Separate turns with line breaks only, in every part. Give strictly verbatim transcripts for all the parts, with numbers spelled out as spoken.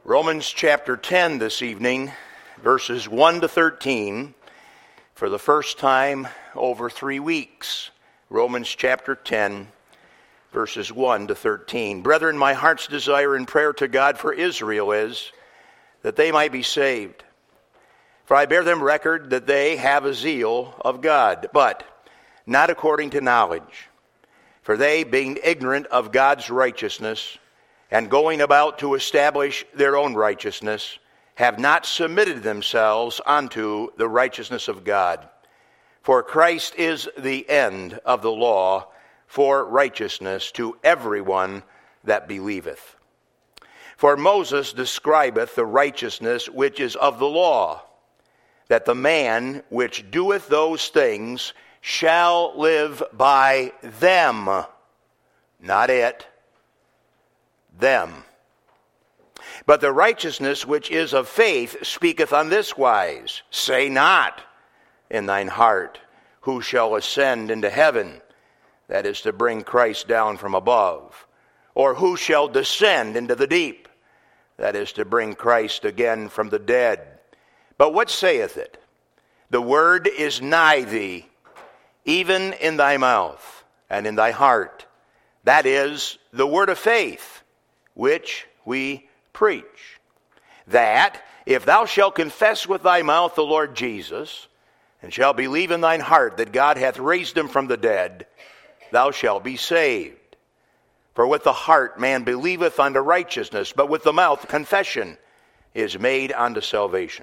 Romans chapter ten this evening, verses one to thirteen, for the first time over three weeks. Romans chapter ten, verses one to thirteen. Brethren, my heart's desire and prayer to God for Israel is that they might be saved. For I bear them record that they have a zeal of God, but not according to knowledge. For they, being ignorant of God's righteousness, and going about to establish their own righteousness, have not submitted themselves unto the righteousness of God. For Christ is the end of the law for righteousness to everyone that believeth. For Moses describeth the righteousness which is of the law, that the man which doeth those things shall live by them, not it, them. But the righteousness which is of faith speaketh on this wise, say not in thine heart, who shall ascend into heaven, that is to bring Christ down from above, or who shall descend into the deep, that is to bring Christ again from the dead. But what saith it? The word is nigh thee, even in thy mouth and in thy heart. That is the word of faith, which we preach, that if thou shalt confess with thy mouth the Lord Jesus, and shalt believe in thine heart that God hath raised him from the dead, thou shalt be saved. For with the heart man believeth unto righteousness, but with the mouth confession is made unto salvation.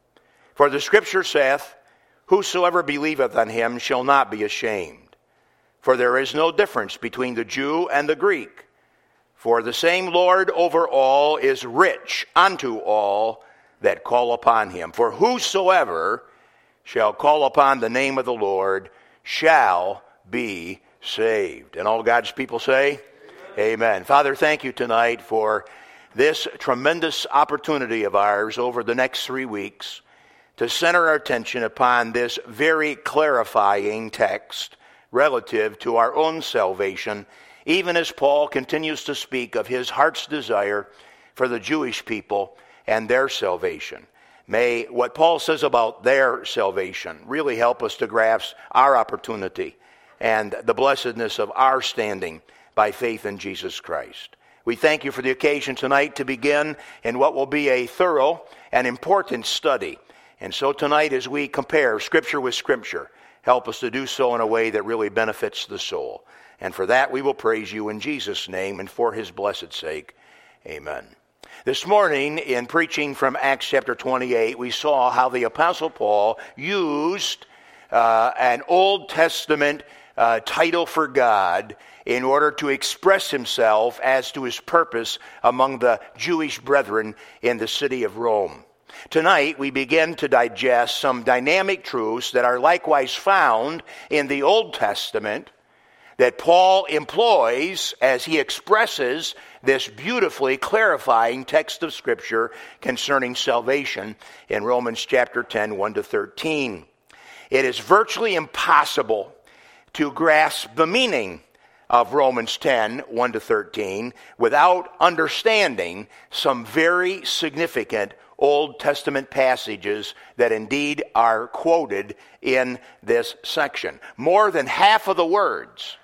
For the Scripture saith, whosoever believeth on him shall not be ashamed. For there is no difference between the Jew and the Greek. For the same Lord over all is rich unto all that call upon him. For whosoever shall call upon the name of the Lord shall be saved. And all God's people say, Amen. Amen. Father, thank you tonight for this tremendous opportunity of ours over the next three weeks to center our attention upon this very clarifying text relative to our own salvation, even as Paul continues to speak of his heart's desire for the Jewish people and their salvation. May what Paul says about their salvation really help us to grasp our opportunity and the blessedness of our standing by faith in Jesus Christ. We thank you for the occasion tonight to begin in what will be a thorough and important study. And so tonight, as we compare Scripture with Scripture, help us to do so in a way that really benefits the soul. And for that, we will praise you in Jesus' name and for his blessed sake. Amen. This morning, in preaching from Acts chapter twenty-eight, we saw how the Apostle Paul used uh, an Old Testament uh, title for God in order to express himself as to his purpose among the Jewish brethren in the city of Rome. Tonight, we begin to digest some dynamic truths that are likewise found in the Old Testament that Paul employs as he expresses this beautifully clarifying text of Scripture concerning salvation in Romans chapter ten, one to thirteen. It is virtually impossible to grasp the meaning of Romans ten, one to thirteen without understanding some very significant Old Testament passages that indeed are quoted in this section. More than half of the words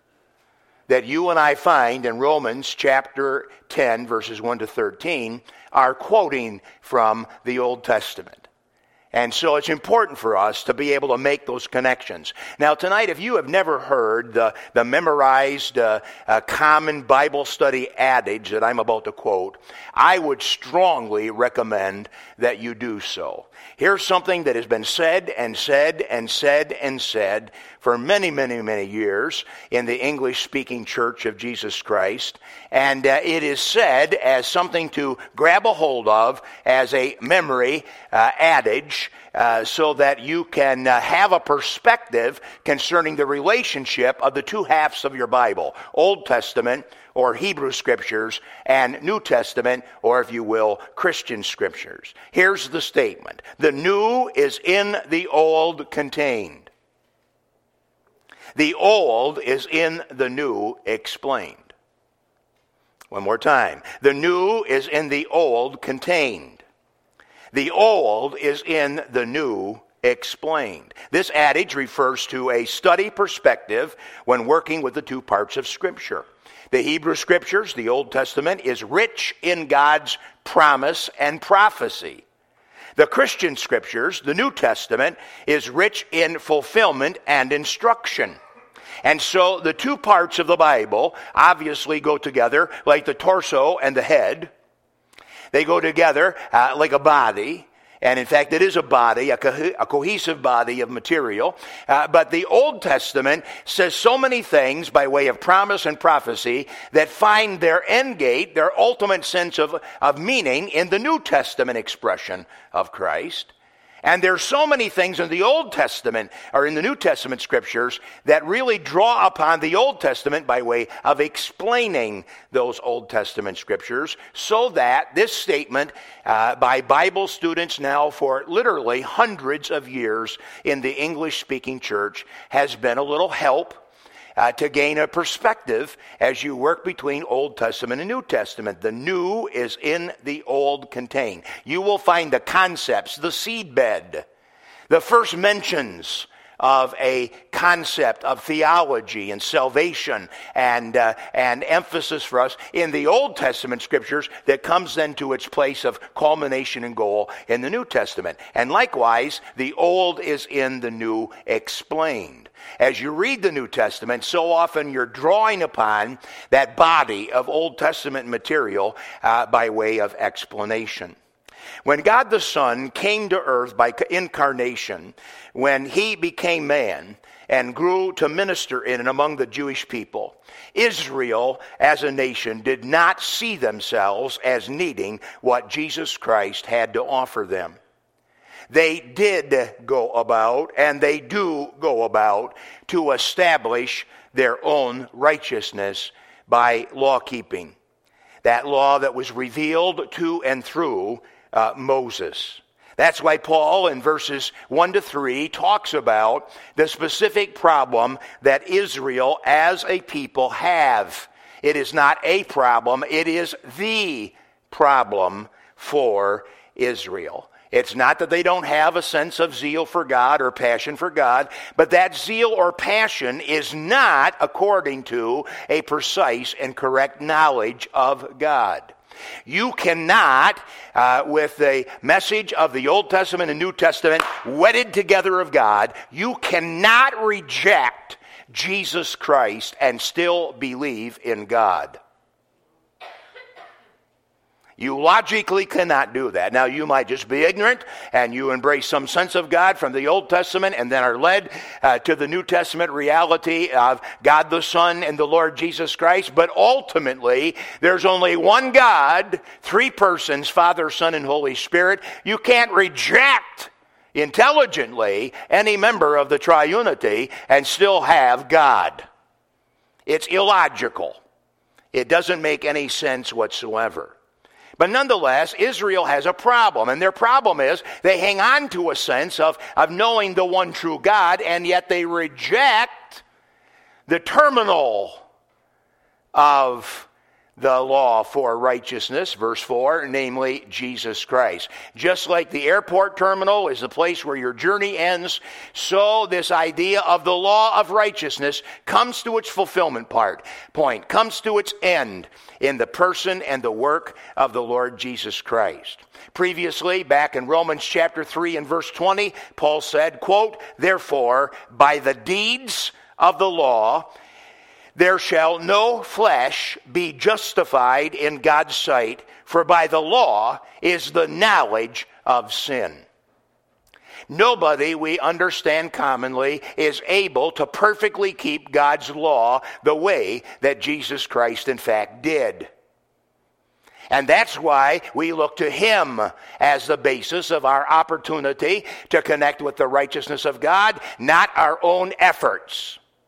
that you and I find in Romans chapter ten, verses one to thirteen, are quoting from the Old Testament. And so it's important for us to be able to make those connections. Now tonight, if you have never heard the, the memorized uh, uh, common Bible study adage that I'm about to quote, I would strongly recommend that you do so. Here's something that has been said and said and said and said for many, many, many years in the English-speaking Church of Jesus Christ. And uh, it is said as something to grab a hold of as a memory uh, adage uh, so that you can uh, have a perspective concerning the relationship of the two halves of your Bible, Old Testament or Hebrew Scriptures, and New Testament, or if you will, Christian Scriptures. Here's the statement. The new is in the old contained. The old is in the new explained. One more time. The new is in the old contained. The old is in the new explained. This adage refers to a study perspective when working with the two parts of Scripture. The Hebrew Scriptures, the Old Testament, is rich in God's promise and prophecy. The Christian Scriptures, the New Testament, is rich in fulfillment and instruction. And so the two parts of the Bible obviously go together like the torso and the head. They go together uh, like a body. And in fact, it is a body, a, co- a cohesive body of material. Uh, but the Old Testament says so many things by way of promise and prophecy that find their end gate, their ultimate sense of, of meaning in the New Testament expression of Christ. And there's so many things in the Old Testament, or in the New Testament Scriptures, that really draw upon the Old Testament by way of explaining those Old Testament Scriptures, so that this statement uh, by Bible students now for literally hundreds of years in the English-speaking church has been a little help Uh, to gain a perspective as you work between Old Testament and New Testament. The new is in the old contained. You will find the concepts, the seedbed, the first mentions of a concept of theology and salvation and uh, and emphasis for us in the Old Testament Scriptures that comes then to its place of culmination and goal in the New Testament. And likewise, the old is in the new explained. As you read the New Testament, so often you're drawing upon that body of Old Testament material uh, by way of explanation. When God the Son came to earth by incarnation, when he became man and grew to minister in and among the Jewish people, Israel as a nation did not see themselves as needing what Jesus Christ had to offer them. They did go about, and they do go about, to establish their own righteousness by law keeping. That law that was revealed to and through uh, Moses. That's why Paul in verses one to three talks about the specific problem that Israel as a people have. It is not a problem, it is the problem for Israel. It's not that they don't have a sense of zeal for God or passion for God, but that zeal or passion is not according to a precise and correct knowledge of God. You cannot, uh, with the message of the Old Testament and New Testament wedded together of God, you cannot reject Jesus Christ and still believe in God. You logically cannot do that. Now, you might just be ignorant and you embrace some sense of God from the Old Testament and then are led uh, to the New Testament reality of God the Son and the Lord Jesus Christ. But ultimately, there's only one God, three persons, Father, Son, and Holy Spirit. You can't reject intelligently any member of the triunity and still have God. It's illogical. It doesn't make any sense whatsoever. But nonetheless, Israel has a problem, and their problem is they hang on to a sense of, of knowing the one true God, and yet they reject the terminal of the law for righteousness, verse four, namely Jesus Christ. Just like the airport terminal is the place where your journey ends, so this idea of the law of righteousness comes to its fulfillment part, point, comes to its end in the person and the work of the Lord Jesus Christ. Previously, back in Romans chapter three and verse twenty, Paul said, quote, "Therefore, by the deeds of the law, there shall no flesh be justified in God's sight, for by the law is the knowledge of sin." Nobody, we understand commonly, is able to perfectly keep God's law the way that Jesus Christ in fact did. And that's why we look to him as the basis of our opportunity to connect with the righteousness of God, not our own efforts.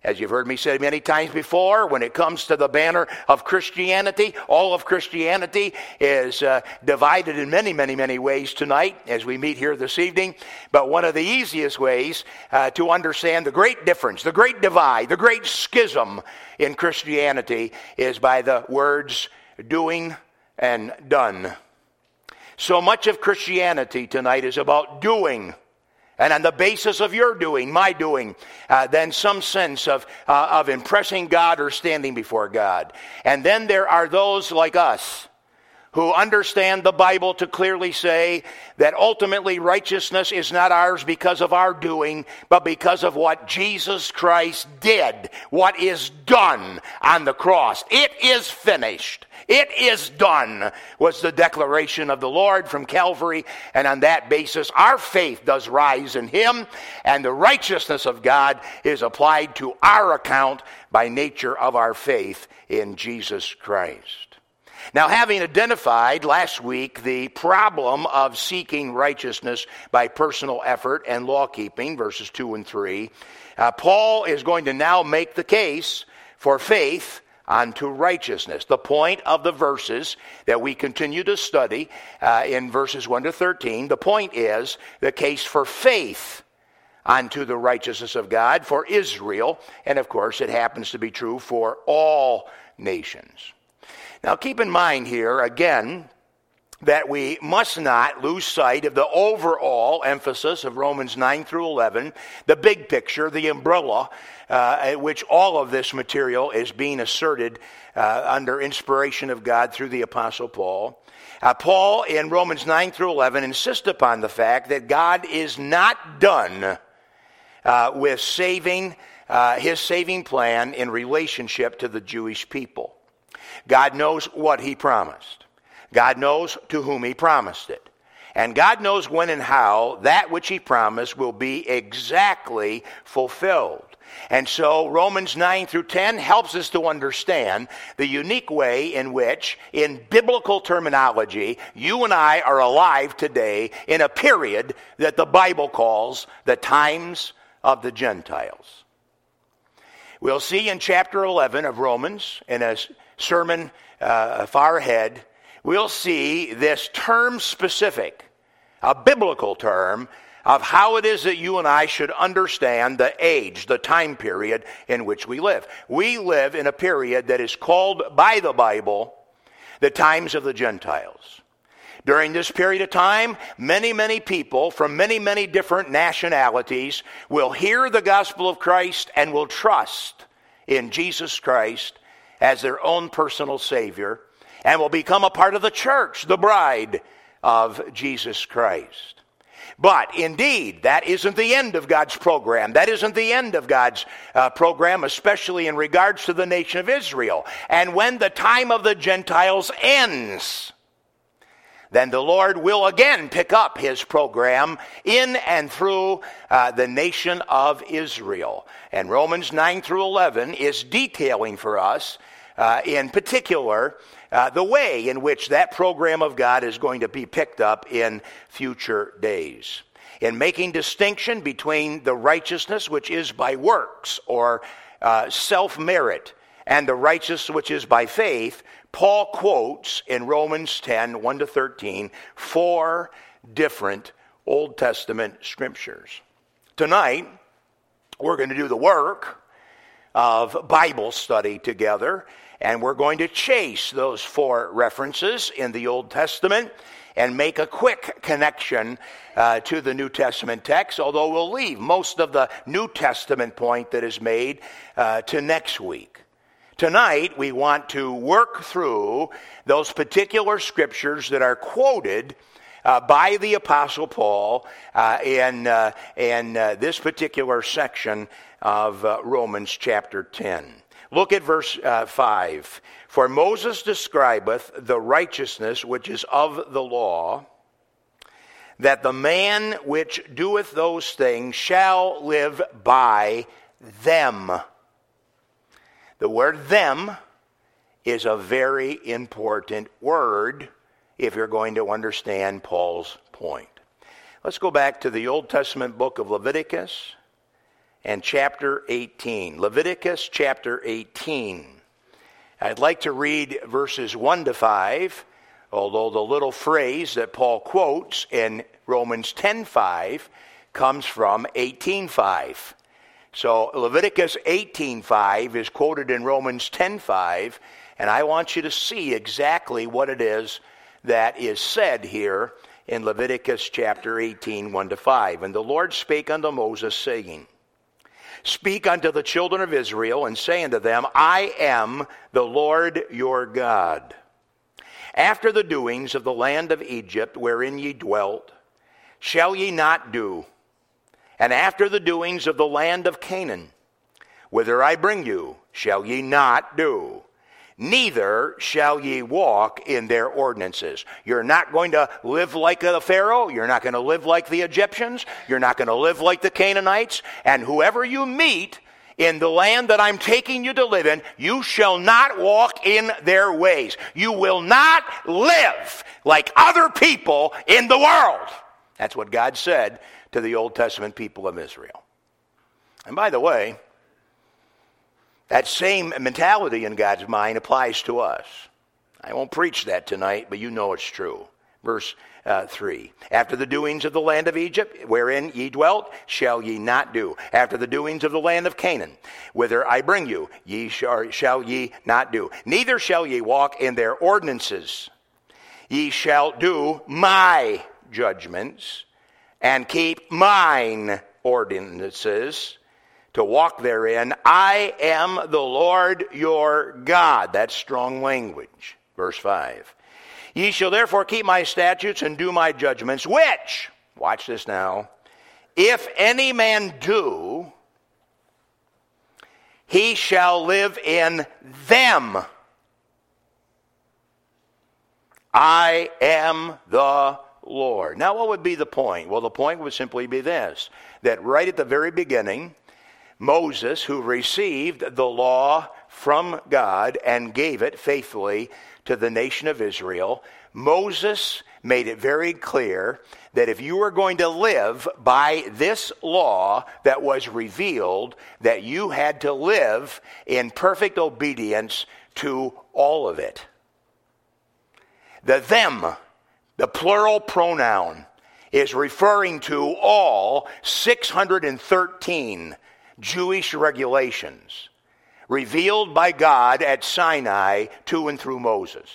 As you've heard me say many times before, when it comes to the banner of Christianity, all of Christianity is uh, divided in many, many, many ways tonight as we meet here this evening. But one of the easiest ways uh, to understand the great difference, the great divide, the great schism in Christianity is by the words doing and done. So much of Christianity tonight is about doing. And on the basis of your doing, my doing, uh, then some sense of, uh, of impressing God or standing before God. And then there are those like us who understand the Bible to clearly say that ultimately righteousness is not ours because of our doing, but because of what Jesus Christ did, what is done on the cross. It is finished. It is done, was the declaration of the Lord from Calvary. And on that basis, our faith does rise in Him, and the righteousness of God is applied to our account by nature of our faith in Jesus Christ. Now, having identified last week the problem of seeking righteousness by personal effort and law-keeping, verses two and three, uh, Paul is going to now make the case for faith unto righteousness. The point of the verses that we continue to study uh, in verses one to thirteen, the point is the case for faith unto the righteousness of God for Israel, and of course it happens to be true for all nations. Now keep in mind here again that we must not lose sight of the overall emphasis of Romans nine through eleven, the big picture, the umbrella, uh, at which all of this material is being asserted uh, under inspiration of God through the Apostle Paul. Uh, Paul in Romans nine through eleven insists upon the fact that God is not done uh, with saving uh, his saving plan in relationship to the Jewish people. God knows what he promised. God knows to whom he promised it. And God knows when and how that which he promised will be exactly fulfilled. And so Romans nine through ten helps us to understand the unique way in which, in biblical terminology, you and I are alive today in a period that the Bible calls the times of the Gentiles. We'll see in chapter eleven of Romans, in a sermon uh, far ahead, we'll see this term specific, a biblical term, of how it is that you and I should understand the age, the time period in which we live. We live in a period that is called by the Bible the times of the Gentiles. During this period of time, many, many people from many, many different nationalities will hear the gospel of Christ and will trust in Jesus Christ as their own personal Savior, and will become a part of the church, the bride of Jesus Christ. But indeed, that isn't the end of God's program. That isn't the end of God's uh, program, especially in regards to the nation of Israel. And when the time of the Gentiles ends, then the Lord will again pick up his program in and through uh, the nation of Israel. And Romans nine through eleven is detailing for us, uh, in particular, uh, the way in which that program of God is going to be picked up in future days. In making distinction between the righteousness which is by works or uh, self-merit and the righteousness which is by faith, Paul quotes in Romans ten, one to thirteen, four different Old Testament scriptures. Tonight, we're going to do the work of Bible study together, and we're going to chase those four references in the Old Testament and make a quick connection uh, to the New Testament text, although we'll leave most of the New Testament point that is made uh, to next week. Tonight, we want to work through those particular scriptures that are quoted uh, by the Apostle Paul uh, in, uh, in uh, this particular section of uh, Romans chapter ten. Look at verse uh, five. For Moses describeth the righteousness which is of the law, that the man which doeth those things shall live by them. The word them is a very important word if you're going to understand Paul's point. Let's go back to the Old Testament book of Leviticus and chapter eighteen. Leviticus chapter eighteen. I'd like to read verses one to five, although the little phrase that Paul quotes in Romans ten five comes from eighteen five. So Leviticus eighteen five is quoted in Romans ten five, and I want you to see exactly what it is that is said here in Leviticus chapter eighteen, one to five. And the Lord spake unto Moses, saying, Speak unto the children of Israel, and say unto them, I am the Lord your God. After the doings of the land of Egypt, wherein ye dwelt, shall ye not do, and after the doings of the land of Canaan, whither I bring you, shall ye not do. Neither shall ye walk in their ordinances. You're not going to live like the Pharaoh. You're not going to live like the Egyptians. You're not going to live like the Canaanites. And whoever you meet in the land that I'm taking you to live in, you shall not walk in their ways. You will not live like other people in the world. That's what God said to the Old Testament people of Israel. And by the way, that same mentality in God's mind applies to us. I won't preach that tonight, but you know it's true. Verse uh, three. After the doings of the land of Egypt, wherein ye dwelt, shall ye not do. After the doings of the land of Canaan, whither I bring you, ye shall, shall ye not do. Neither shall ye walk in their ordinances. Ye shall do my judgments, and keep mine ordinances, to walk therein. I am the Lord your God. That's strong language. Verse five. Ye shall therefore keep my statutes and do my judgments, which, watch this now, if any man do, he shall live in them. I am the Lord. Now, what would be the point? Well, the point would simply be this, that right at the very beginning, Moses, who received the law from God and gave it faithfully to the nation of Israel, Moses made it very clear that if you were going to live by this law that was revealed, that you had to live in perfect obedience to all of it. The them, the plural pronoun, is referring to all six hundred thirteen Jewish regulations revealed by God at Sinai to and through Moses.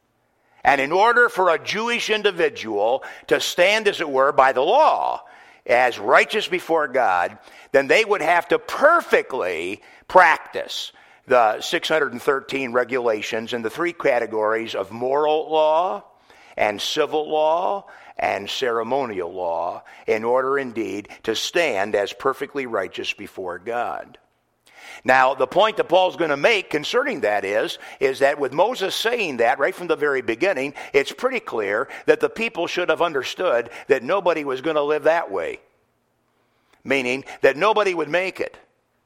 And in order for a Jewish individual to stand, as it were, by the law as righteous before God, then they would have to perfectly practice the six hundred thirteen regulations in the three categories of moral law and civil law and ceremonial law, in order indeed to stand as perfectly righteous before God. Now, the point that Paul's going to make concerning that is, is that with Moses saying that right from the very beginning, it's pretty clear that the people should have understood that nobody was going to live that way. Meaning that nobody would make it.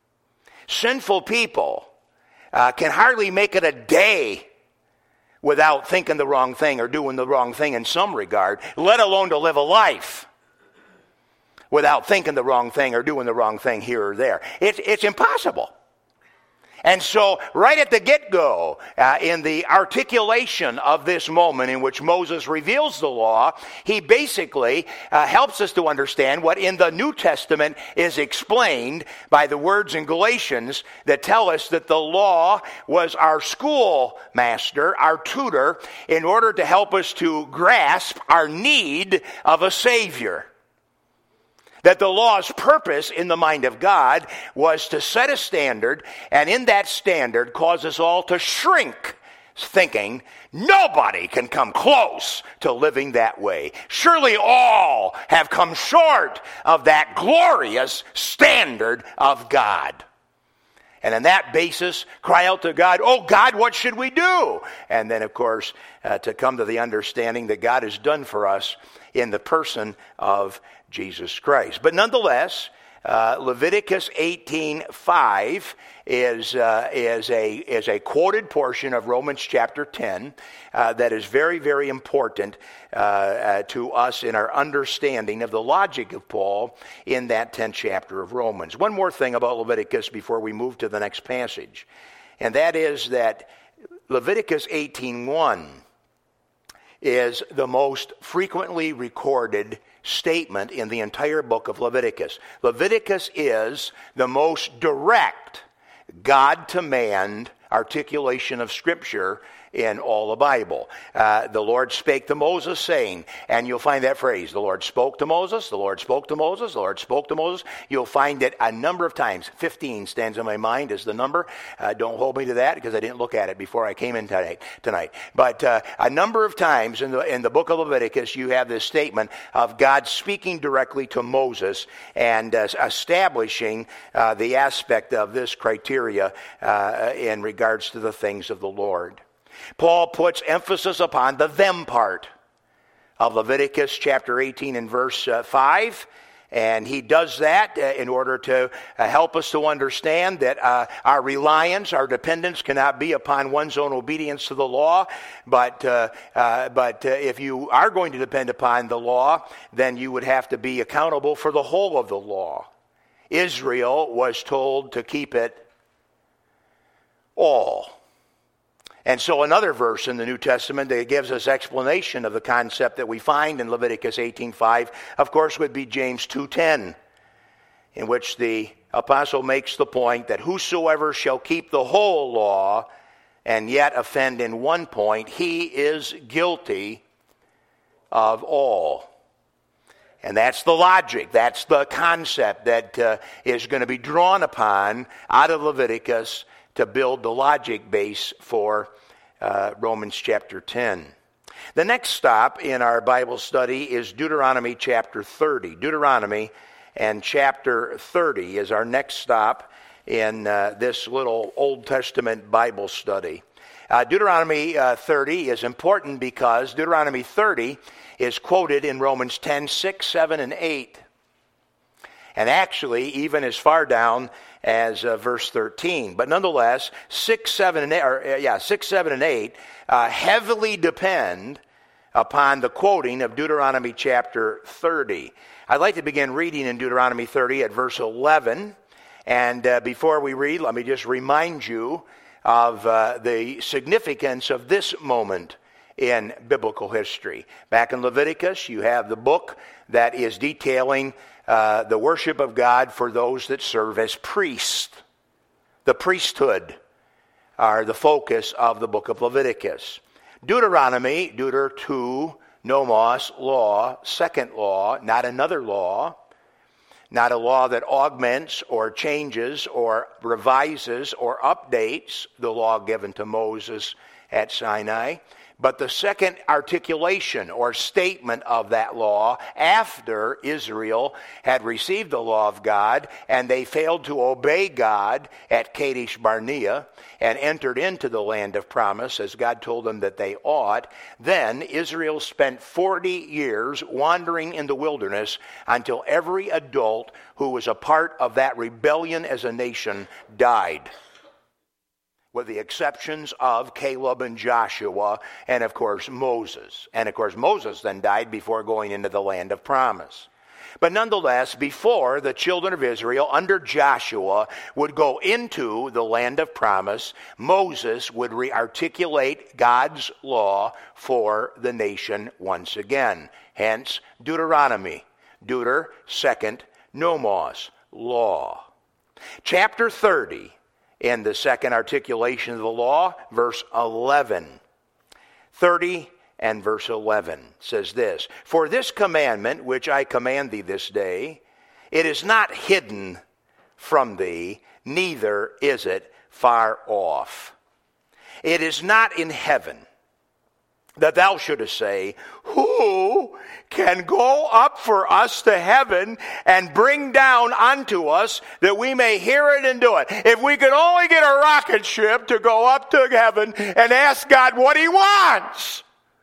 Sinful people uh, can hardly make it a day without thinking the wrong thing or doing the wrong thing in some regard, let alone to live a life without thinking the wrong thing or doing the wrong thing here or there. It's, it's impossible. And so, right at the get-go, uh, in the articulation of this moment in which Moses reveals the law, he basically uh, helps us to understand what in the New Testament is explained by the words in Galatians that tell us that the law was our schoolmaster, our tutor, in order to help us to grasp our need of a Savior. That the law's purpose in the mind of God was to set a standard, and in that standard cause us all to shrink, thinking nobody can come close to living that way. Surely all have come short of that glorious standard of God. And on that basis, cry out to God, oh God, what should we do? And then, of course, uh, to come to the understanding that God has done for us in the person of Jesus Christ. But nonetheless, Uh, Leviticus eighteen five is uh, is a is a quoted portion of Romans chapter ten uh, that is very very important uh, uh, to us in our understanding of the logic of Paul in that tenth chapter of Romans. One more thing about Leviticus before we move to the next passage, and that is that Leviticus eighteen one is the most frequently recorded statement in the entire book of Leviticus. Leviticus is the most direct God-to-man articulation of Scripture in all the Bible. Uh, the Lord spake to Moses, saying, and you'll find that phrase, the Lord spoke to Moses, the Lord spoke to Moses, the Lord spoke to Moses. You'll find it a number of times. fifteen stands in my mind as the number. Uh, don't hold me to that because I didn't look at it before I came in tonight. tonight. But uh, a number of times in the, in the book of Leviticus, you have this statement of God speaking directly to Moses and uh, establishing uh, the aspect of this criteria uh, in regards to the things of the Lord. Paul puts emphasis upon the them part of Leviticus chapter eighteen and verse uh, five. And he does that uh, in order to uh, help us to understand that uh, our reliance, our dependence cannot be upon one's own obedience to the law. But, uh, uh, but uh, if you are going to depend upon the law, then you would have to be accountable for the whole of the law. Israel was told to keep it all. And so another verse in the New Testament that gives us explanation of the concept that we find in Leviticus eighteen five, of course, would be James two ten, in which the apostle makes the point that whosoever shall keep the whole law and yet offend in one point, he is guilty of all. And that's the logic, that's the concept that uh, is going to be drawn upon out of Leviticus to build the logic base for uh, Romans chapter ten. The next stop in our Bible study is Deuteronomy chapter thirty. Deuteronomy and chapter thirty is our next stop in uh, this little Old Testament Bible study. Uh, Deuteronomy uh, thirty is important because Deuteronomy thirty is quoted in Romans ten, six, seven, and eight. And actually, even as far down as uh, verse thirteen. But nonetheless, six, seven, and eight, or, uh, yeah, six, seven, and eight uh, heavily depend upon the quoting of Deuteronomy chapter thirty. I'd like to begin reading in Deuteronomy thirty at verse eleven. And uh, before we read, let me just remind you of uh, the significance of this moment in biblical history. Back in Leviticus, you have the book that is detailing Uh, the worship of God for those that serve as priests. The priesthood are the focus of the book of Leviticus. Deuteronomy, Deuter two, nomos, law, second law, not another law, not a law that augments or changes or revises or updates the law given to Moses at Sinai, but the second articulation or statement of that law after Israel had received the law of God and they failed to obey God at Kadesh Barnea and entered into the land of promise as God told them that they ought. Then Israel spent forty years wandering in the wilderness until every adult who was a part of that rebellion as a nation died, with the exceptions of Caleb and Joshua and, of course, Moses. And, of course, Moses then died before going into the land of promise. But nonetheless, before the children of Israel under Joshua would go into the land of promise, Moses would re-articulate God's law for the nation once again. Hence, Deuteronomy. Deuter, second, nomos, law. Chapter thirty. In the second articulation of the law, verse eleven. thirty and verse eleven says this, "For this commandment which I command thee this day, it is not hidden from thee, neither is it far off. It is not in heaven, that thou shouldest say, who can go up for us to heaven and bring down unto us that we may hear it and do it." If we could only get a rocket ship to go up to heaven and ask God what he wants.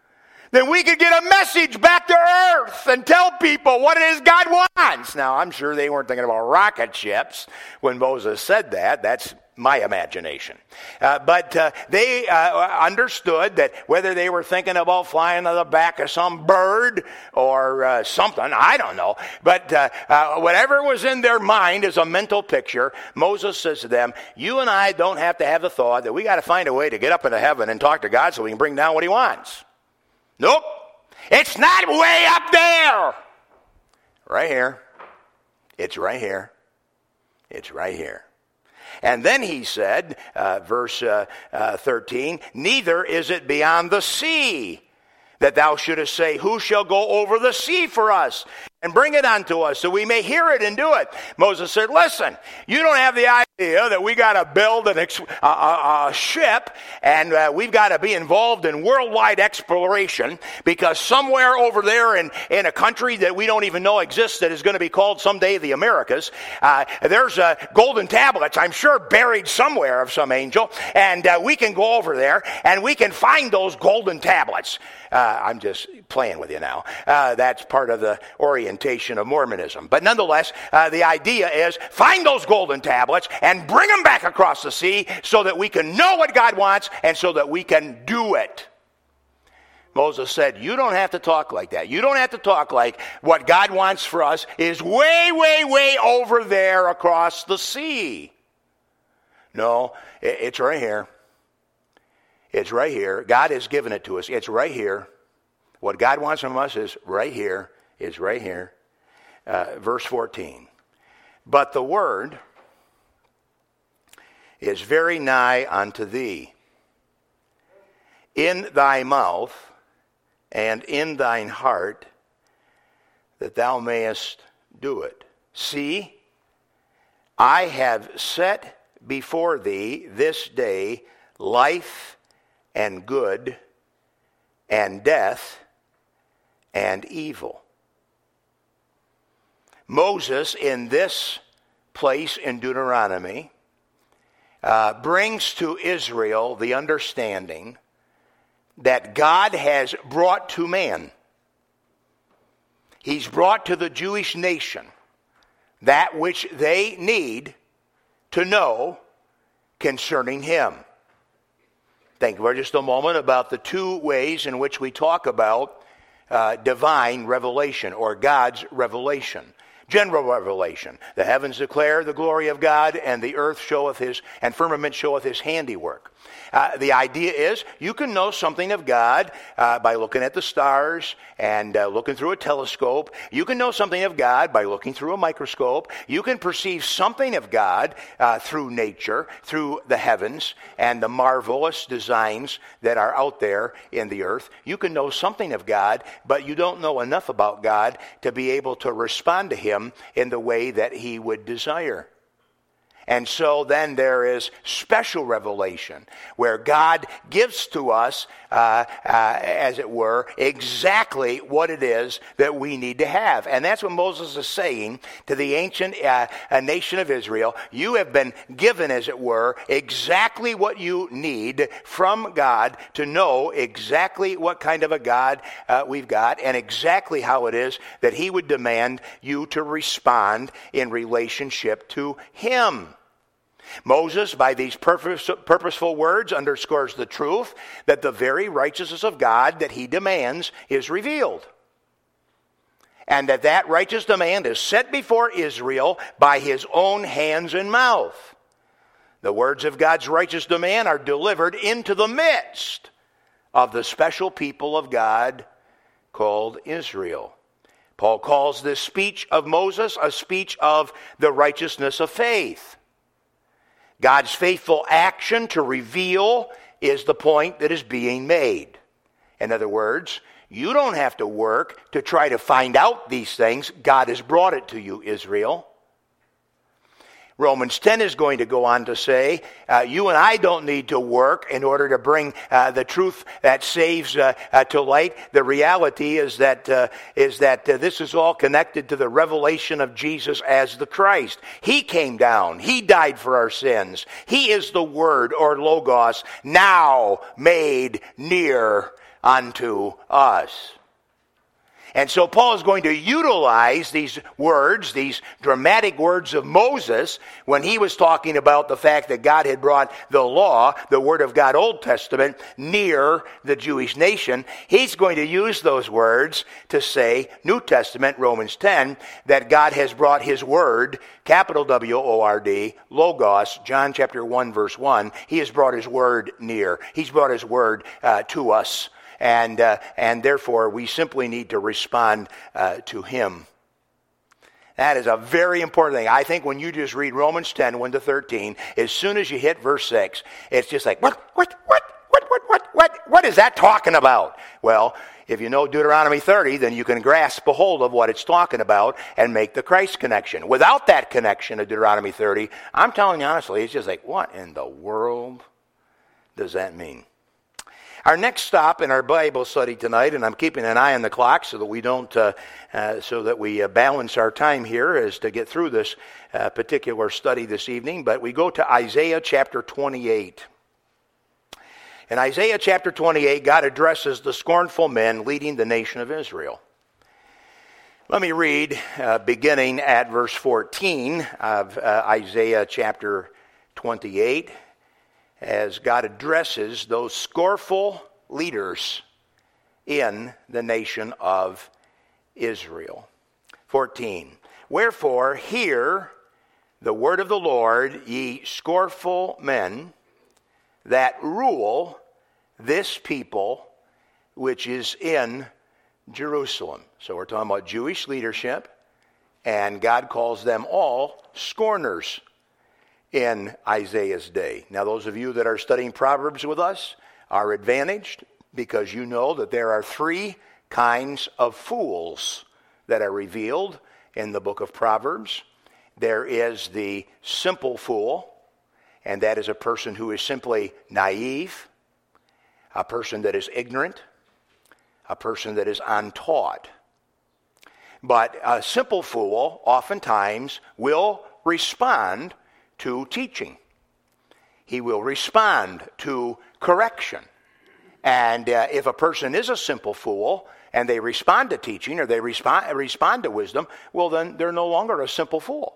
then we could get a message back to earth and tell people what it is God wants. Now, I'm sure they weren't thinking about rocket ships when Moses said that. That's my imagination. Uh, but uh, they uh, understood that whether they were thinking about flying on the back of some bird or uh, something, I don't know. But uh, uh, whatever was in their mind is a mental picture. Moses says to them, you and I don't have to have the thought that we got to find a way to get up into heaven and talk to God so we can bring down what he wants. Nope. It's not way up there. Right here. It's right here. It's right here. And then he said, uh, verse uh, uh, thirteen, neither is it beyond the sea that thou shouldest say, who shall go over the sea for us and bring it unto us so we may hear it and do it. Moses said, listen, you don't have the idea that we got to build an ex- a, a, a ship and uh, we've got to be involved in worldwide exploration because somewhere over there in, in a country that we don't even know exists that is going to be called someday the Americas, uh, there's uh, golden tablets, I'm sure, buried somewhere of some angel, and uh, we can go over there and we can find those golden tablets. Uh, I'm just playing with you now. Uh, that's part of the orientation of Mormonism. But nonetheless, uh, the idea is find those golden tablets and bring them back across the sea so that we can know what God wants and so that we can do it. Moses said, you don't have to talk like that. You don't have to talk like what God wants for us is way, way, way over there across the sea. No, it's right here. It's right here. God has given it to us. It's right here. What God wants from us is right here. It's right here. Uh, verse fourteen. But the word is very nigh unto thee, in thy mouth and in thine heart, that thou mayest do it. See, I have set before thee this day life and good, and death, and evil. Moses, in this place in Deuteronomy, uh, brings to Israel the understanding that God has brought to man, he's brought to the Jewish nation that which they need to know concerning him. Think for just a moment about the two ways in which we talk about uh, divine revelation or God's revelation. General revelation. The heavens declare the glory of God, and the earth showeth his, and firmament showeth his handiwork. Uh, the idea is you can know something of God uh, by looking at the stars and uh, looking through a telescope. You can know something of God by looking through a microscope. You can perceive something of God uh, through nature, through the heavens and the marvelous designs that are out there in the earth. You can know something of God, but you don't know enough about God to be able to respond to him in the way that he would desire. And so then there is special revelation where God gives to us, uh, uh, as it were, exactly what it is that we need to have. And that's what Moses is saying to the ancient uh, nation of Israel. You have been given, as it were, exactly what you need from God to know exactly what kind of a God uh, we've got and exactly how it is that he would demand you to respond in relationship to him. Moses, by these purpose, purposeful words, underscores the truth that the very righteousness of God that he demands is revealed. And that that righteous demand is set before Israel by his own hands and mouth. The words of God's righteous demand are delivered into the midst of the special people of God called Israel. Paul calls this speech of Moses a speech of the righteousness of faith. God's faithful action to reveal is the point that is being made. In other words, you don't have to work to try to find out these things. God has brought it to you, Israel. Romans ten is going to go on to say, uh, you and I don't need to work in order to bring uh, the truth that saves uh, uh, to light. The reality is that uh, is that uh, this is all connected to the revelation of Jesus as the Christ. He came down. He died for our sins. He is the Word, or Logos, now made near unto us. And so Paul is going to utilize these words, these dramatic words of Moses, when he was talking about the fact that God had brought the law, the Word of God, Old Testament, near the Jewish nation. He's going to use those words to say, New Testament, Romans ten, that God has brought His Word, capital W O R D, Logos, John chapter one, verse one. He has brought His Word near. He's brought His Word uh, to us. And uh, and therefore, we simply need to respond uh, to Him. That is a very important thing. I think when you just read Romans ten, one to thirteen, as soon as you hit verse six, it's just like, what, what, what, what, what, what, what, what is that talking about? Well, if you know Deuteronomy thirty, then you can grasp a hold of what it's talking about and make the Christ connection. Without that connection of Deuteronomy thirty, I'm telling you honestly, it's just like, what in the world does that mean? Our next stop in our Bible study tonight, and I'm keeping an eye on the clock so that we don't, uh, uh, so that we uh, balance our time here, is to get through this uh, particular study this evening. But we go to Isaiah chapter twenty-eight. In Isaiah chapter twenty-eight, God addresses the scornful men leading the nation of Israel. Let me read, uh, beginning at verse fourteen of uh, Isaiah chapter twenty-eight. As God addresses those scornful leaders in the nation of Israel. fourteen. Wherefore, hear the word of the Lord, ye scornful men that rule this people which is in Jerusalem. So we're talking about Jewish leadership, and God calls them all scorners in Isaiah's day. Now, those of you that are studying Proverbs with us are advantaged because you know that there are three kinds of fools that are revealed in the book of Proverbs. There is the simple fool, and that is a person who is simply naive, a person that is ignorant, a person that is untaught. But a simple fool oftentimes will respond to teaching. He will respond to correction. And uh, if a person is a simple fool and they respond to teaching or they respond, respond to wisdom, well, then they're no longer a simple fool.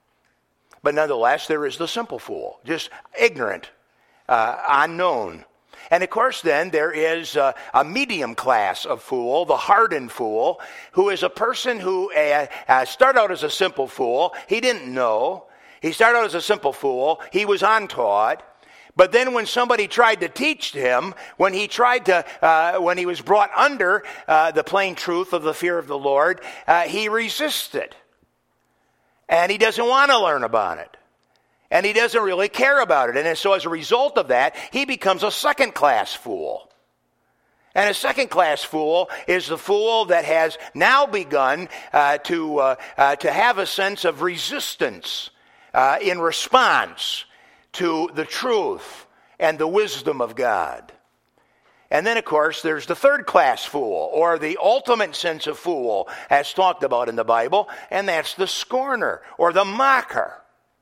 But nonetheless, there is the simple fool, just ignorant, uh, unknown. And of course, then, there is uh, a medium class of fool, the hardened fool, who is a person who uh, uh, started out as a simple fool. He didn't know. He started out as a simple fool. He was untaught. But then when somebody tried to teach him, when he tried to, uh, when he was brought under uh, the plain truth of the fear of the Lord, uh, he resisted. And he doesn't want to learn about it. And he doesn't really care about it. And so as a result of that, he becomes a second-class fool. And a second-class fool is the fool that has now begun uh, to, uh, uh, to have a sense of resistance Uh, in response to the truth and the wisdom of God. And then, of course, there's the third-class fool, or the ultimate sense of fool, as talked about in the Bible, and that's the scorner, or the mocker.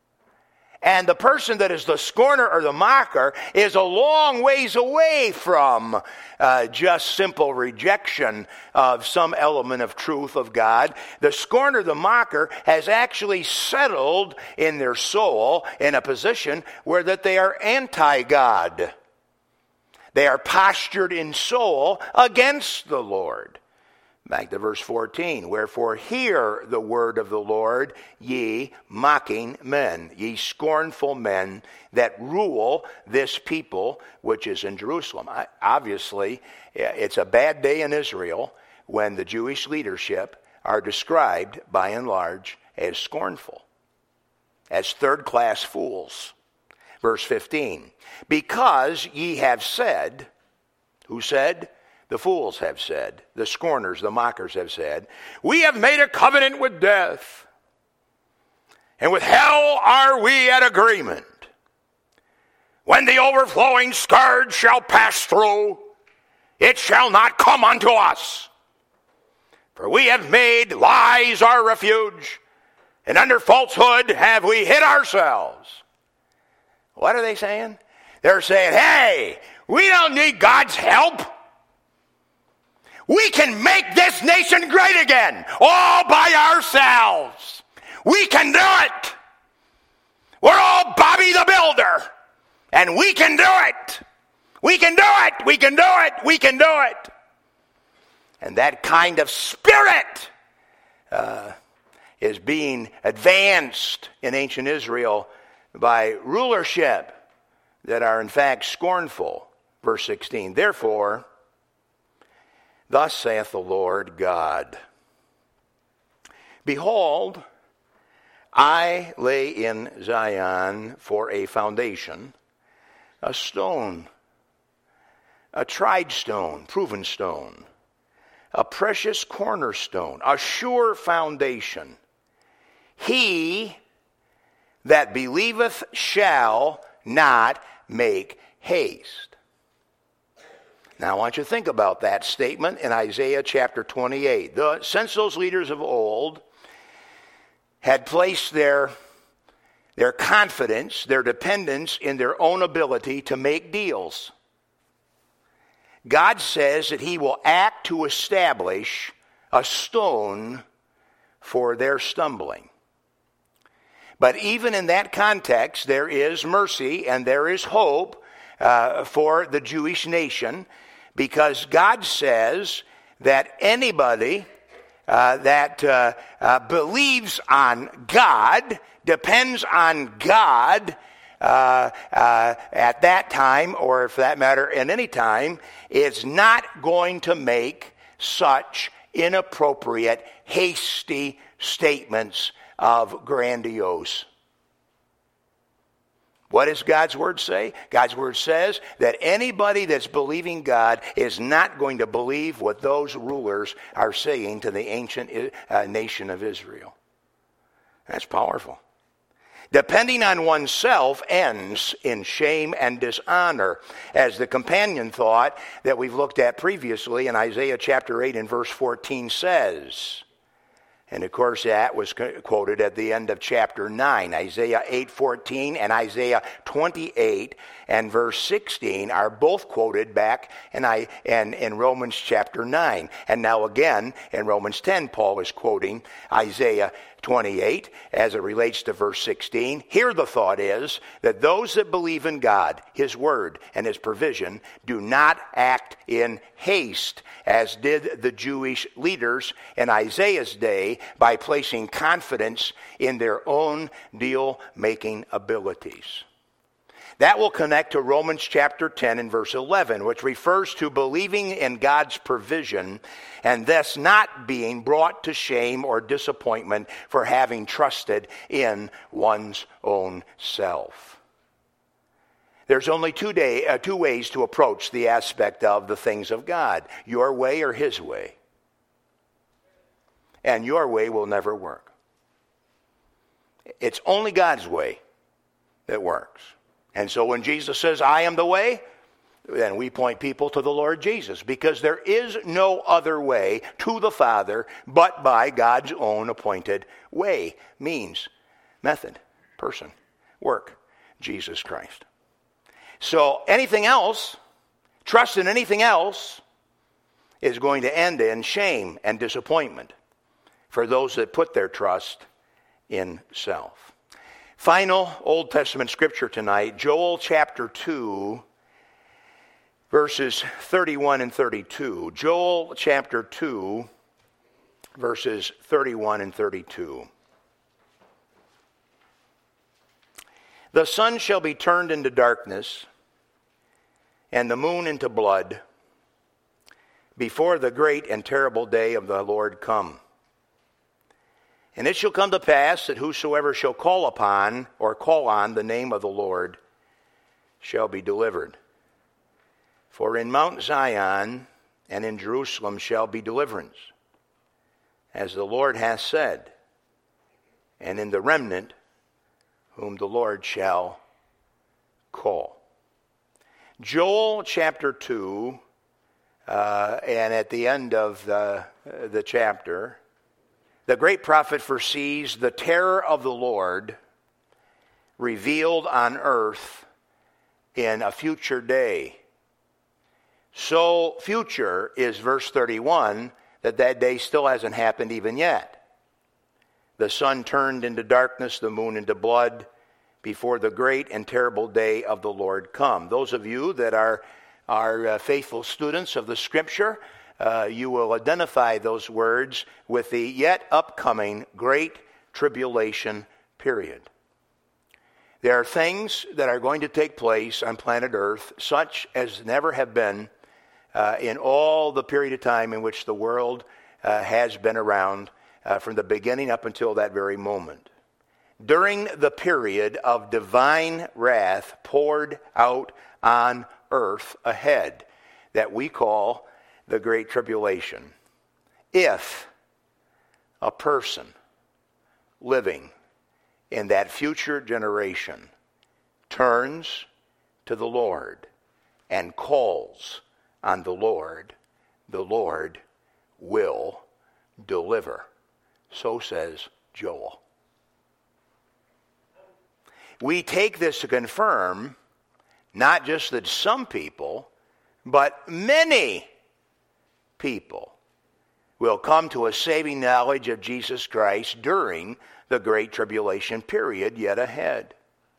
And the person that is the scorner or the mocker is a long ways away from uh, just simple rejection of some element of truth of God. The scorner, the mocker, has actually settled in their soul in a position where that they are anti-God. They are postured in soul against the Lord. Back to verse fourteen. Wherefore hear the word of the Lord, ye mocking men, ye scornful men that rule this people which is in Jerusalem. Obviously, it's a bad day in Israel when the Jewish leadership are described, by and large, as scornful, as third-class fools. Verse fifteen. Because ye have said, who said? The fools have said, the scorners, the mockers have said, we have made a covenant with death, and with hell are we at agreement. When the overflowing scourge shall pass through, it shall not come unto us. For we have made lies our refuge, and under falsehood have we hid ourselves. What are they saying? They're saying, hey, we don't need God's help. We can make this nation great again, all by ourselves. We can do it. We're all Bobby the Builder, and we can do it. We can do it. We can do it. We can do it. And that kind of spirit uh, is being advanced in ancient Israel by rulership that are in fact scornful. Verse sixteen, therefore, thus saith the Lord God, behold, I lay in Zion for a foundation, a stone, a tried stone, proven stone, a precious cornerstone, a sure foundation. He that believeth shall not make haste. Now I want you to think about that statement in Isaiah chapter twenty-eight. The, since those leaders of old had placed their, their confidence, their dependence in their own ability to make deals, God says that he will act to establish a stone for their stumbling. But even in that context, there is mercy and there is hope uh, for the Jewish nation, because God says that anybody uh, that uh, uh, believes on God, depends on God, Uh, uh, at that time, or for that matter, in any time, is not going to make such inappropriate, hasty statements of grandiose. What does God's word say? God's word says that anybody that's believing God is not going to believe what those rulers are saying to the ancient uh, nation of Israel. That's powerful. Depending on oneself ends in shame and dishonor, as the companion thought that we've looked at previously in Isaiah chapter eight and verse fourteen says. And of course that was quoted at the end of chapter nine. Isaiah eight fourteen and Isaiah twenty-eight and verse sixteen are both quoted back in, I, in, in Romans chapter nine. And now again in Romans ten, Paul is quoting Isaiah twenty-eight as it relates to verse sixteen. Here the thought is that those that believe in God, his word, and his provision do not act in haste, as did the Jewish leaders in Isaiah's day, by placing confidence in their own deal-making abilities. That will connect to Romans chapter ten and verse eleven, which refers to believing in God's provision and thus not being brought to shame or disappointment for having trusted in one's own self. There's only two, day, uh, two ways to approach the aspect of the things of God, your way or his way. And your way will never work. It's only God's way that works. And so when Jesus says, I am the way, then we point people to the Lord Jesus, because there is no other way to the Father but by God's own appointed way, means, method, person, work, Jesus Christ. So anything else, trust in anything else, is going to end in shame and disappointment for those that put their trust in self. Final Old Testament scripture tonight, Joel chapter two, verses thirty-one and thirty-two. Joel chapter two, verses thirty-one and thirty-two. The sun shall be turned into darkness, and the moon into blood, before the great and terrible day of the Lord come. And it shall come to pass that whosoever shall call upon or call on the name of the Lord shall be delivered. For in Mount Zion and in Jerusalem shall be deliverance, as the Lord hath said, and in the remnant whom the Lord shall call. Joel chapter two, uh, and at the end of the, uh, the chapter, the great prophet foresees the terror of the Lord revealed on earth in a future day, so future is verse thirty-one that that day still hasn't happened even yet. The sun turned into darkness, the moon into blood, before the great and terrible day of the Lord come. Those of you that are, are uh, faithful students of the Scripture, uh, you will identify those words with the yet upcoming great tribulation period. There are things that are going to take place on planet Earth, such as never have been uh, in all the period of time in which the world uh, has been around, uh, from the beginning up until that very moment. During the period of divine wrath poured out on earth ahead, that we call the Great Tribulation, if a person living in that future generation turns to the Lord and calls on the Lord, the Lord will deliver. So says Joel. We take this to confirm not just that some people, but many people will come to a saving knowledge of Jesus Christ during the Great Tribulation period yet ahead.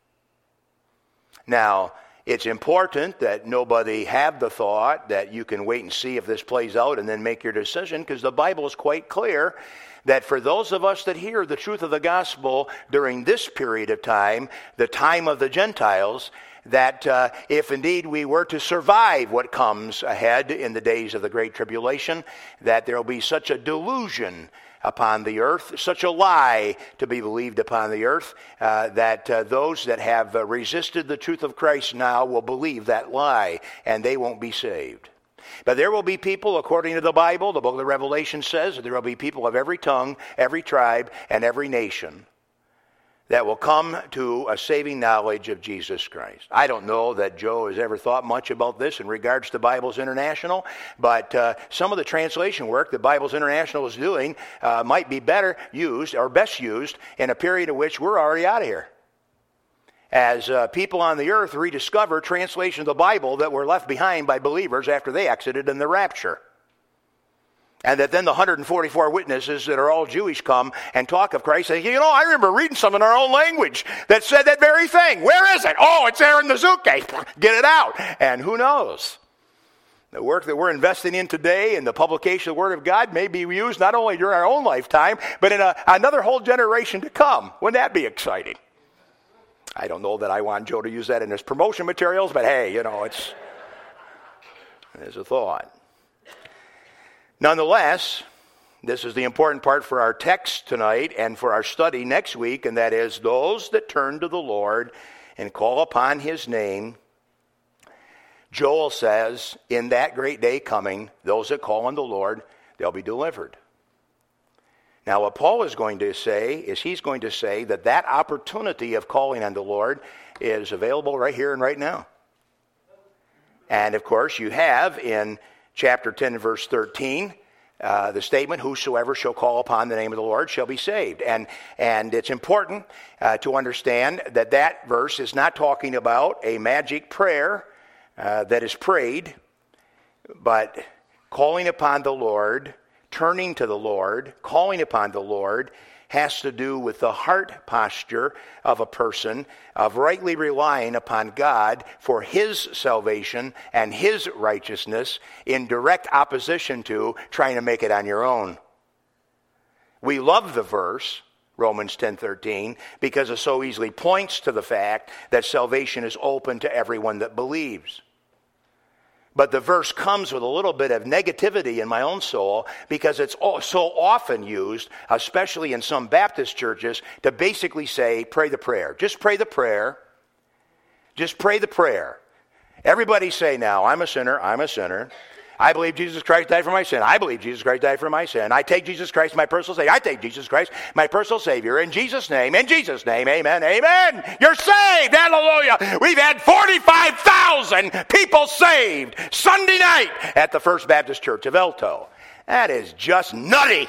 Now, it's important that nobody have the thought that you can wait and see if this plays out and then make your decision, because the Bible is quite clear that for those of us that hear the truth of the gospel during this period of time, the time of the Gentiles, that uh, if indeed we were to survive what comes ahead in the days of the Great Tribulation, that there will be such a delusion upon the earth, such a lie to be believed upon the earth, uh, that uh, those that have uh, resisted the truth of Christ now will believe that lie, and they won't be saved. But there will be people, according to the Bible, the book of the Revelation says, that there will be people of every tongue, every tribe, and every nation that will come to a saving knowledge of Jesus Christ. I don't know that Joe has ever thought much about this in regards to Bibles International, but uh, some of the translation work that Bibles International is doing uh, might be better used, or best used, in a period in which we're already out of here. As uh, people on the earth rediscover translations of the Bible that were left behind by believers after they exited in the rapture. And that then the one hundred forty-four witnesses that are all Jewish come and talk of Christ, say, you know, I remember reading some in our own language that said that very thing. Where is it? Oh, it's there in the Zuke. Get it out. And who knows? The work that we're investing in today in the publication of the Word of God may be used not only during our own lifetime, but in a, another whole generation to come. Wouldn't that be exciting? I don't know that I want Joe to use that in his promotion materials, but hey, you know, it's, it's a thought. Nonetheless, this is the important part for our text tonight and for our study next week, and that is those that turn to the Lord and call upon His name. Joel says, in that great day coming, those that call on the Lord, they'll be delivered. Now, what Paul is going to say is he's going to say that that opportunity of calling on the Lord is available right here and right now. And, of course, you have in chapter ten, verse thirteen, uh, the statement, whosoever shall call upon the name of the Lord shall be saved. And, and it's important uh, to understand that that verse is not talking about a magic prayer uh, that is prayed, but calling upon the Lord, turning to the Lord, calling upon the Lord, has to do with the heart posture of a person, of rightly relying upon God for His salvation and His righteousness in direct opposition to trying to make it on your own. We love the verse, Romans ten thirteen, because it so easily points to the fact that salvation is open to everyone that believes. But the verse comes with a little bit of negativity in my own soul because it's so often used, especially in some Baptist churches, to basically say, pray the prayer. Just pray the prayer. Just pray the prayer. Everybody say now, I'm a sinner, I'm a sinner. I believe Jesus Christ died for my sin. I believe Jesus Christ died for my sin. I take Jesus Christ, my personal Savior. I take Jesus Christ, my personal Savior. In Jesus' name, in Jesus' name, amen, amen. You're saved, hallelujah. We've had forty-five thousand people saved Sunday night at the First Baptist Church of Elto. That is just nutty.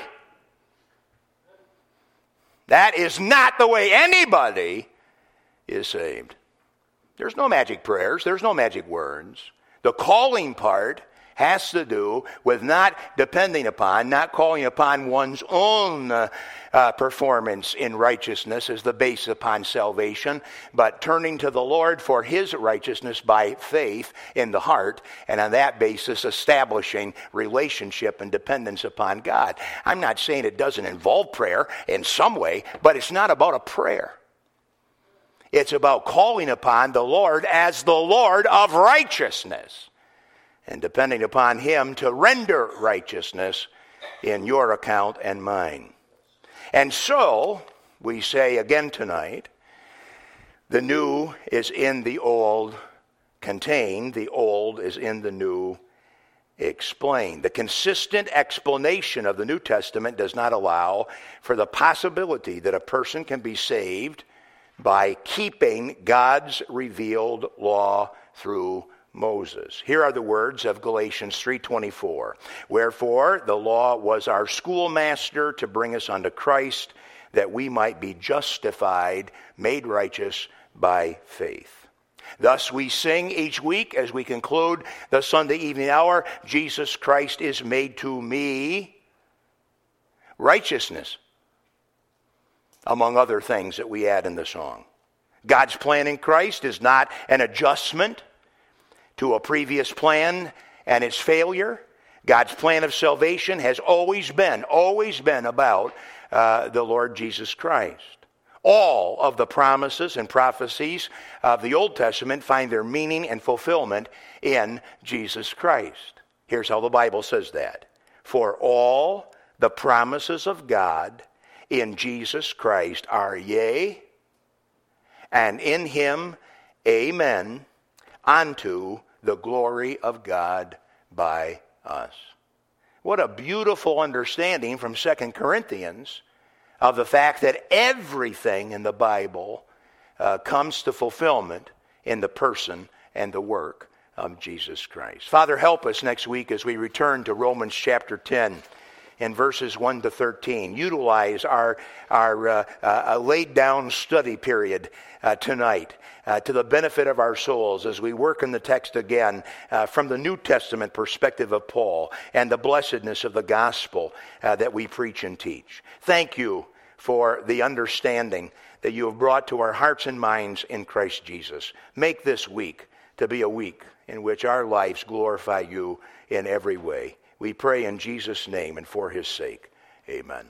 That is not the way anybody is saved. There's no magic prayers. There's no magic words. The calling part has to do with not depending upon, not calling upon one's own uh, uh, performance in righteousness as the base upon salvation, but turning to the Lord for his righteousness by faith in the heart, and on that basis establishing relationship and dependence upon God. I'm not saying it doesn't involve prayer in some way, but it's not about a prayer. It's about calling upon the Lord as the Lord of righteousness, and depending upon him to render righteousness in your account and mine. And so, we say again tonight, the new is in the old contained, the old is in the new explained. The consistent explanation of the New Testament does not allow for the possibility that a person can be saved by keeping God's revealed law through Moses. Here are the words of Galatians three twenty-four. Wherefore the law was our schoolmaster to bring us unto Christ, that we might be justified, made righteous by faith. Thus we sing each week as we conclude the Sunday evening hour, Jesus Christ is made to me righteousness, among other things that we add in the song. God's plan in Christ is not an adjustment to a previous plan and its failure. God's plan of salvation has always been, always been about uh, the Lord Jesus Christ. All of the promises and prophecies of the Old Testament find their meaning and fulfillment in Jesus Christ. Here's how the Bible says that. For all the promises of God in Jesus Christ are yea, and in him amen, unto the glory of God by us. What a beautiful understanding from Second Corinthians of the fact that everything in the Bible uh, comes to fulfillment in the person and the work of Jesus Christ. Father, help us next week as we return to Romans chapter ten. In verses one to thirteen. Utilize our, our uh, uh, laid down study period uh, tonight uh, to the benefit of our souls as we work in the text again uh, from the New Testament perspective of Paul and the blessedness of the gospel uh, that we preach and teach. Thank you for the understanding that you have brought to our hearts and minds in Christ Jesus. Make this week to be a week in which our lives glorify you in every way. We pray in Jesus' name and for his sake. Amen.